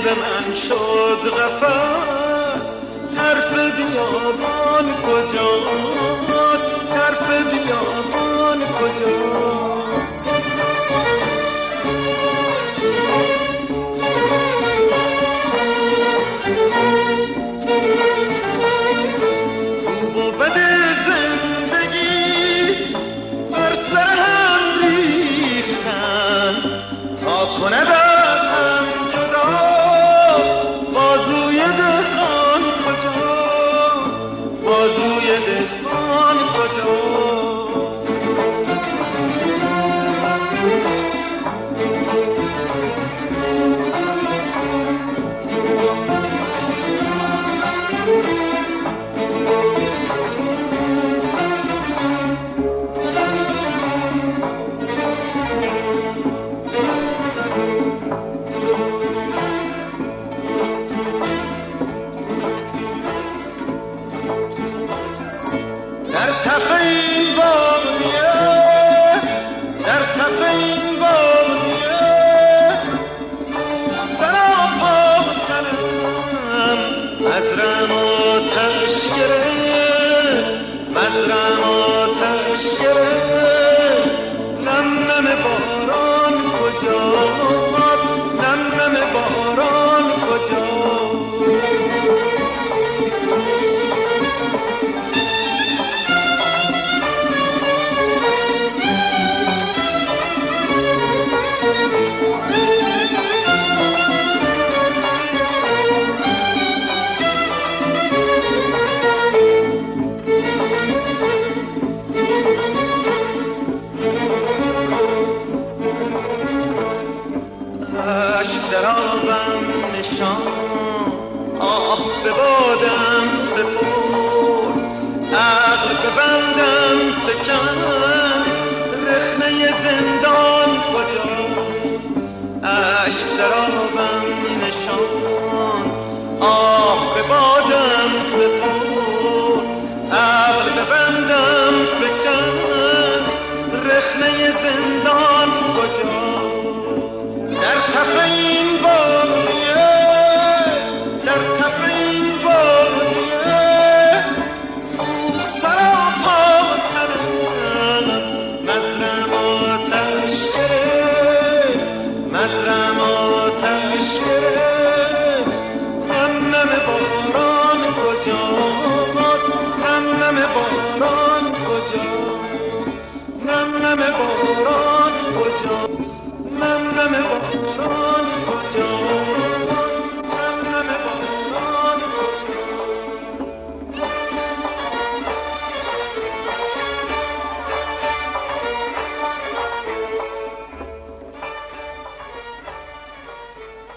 به من شد قفس، طرف بیابان کجاست؟ طرف بیابان کجاست؟ خوب و بد زندگی بر سر هم ریختن، تا کند از هم جدا بازوی دهقان کجاست؟ بازوی دهقان کجاست؟ در تف این بادیه، در تف این بادیه سوخت سراپا تنم، مزرعم آتش گرفت، مزرعم آتش گرفت. نم نم باران کجاست؟ نم نم باران کجاست؟ اشک در آبم نشان، آه به بادم سپرد، عقل به بندم فکند، رخنه زندان کجاست؟ اشک در آبم نشان، آه به بادم سپرد، عقل به بندم فکند، رخنه زندان کجاست؟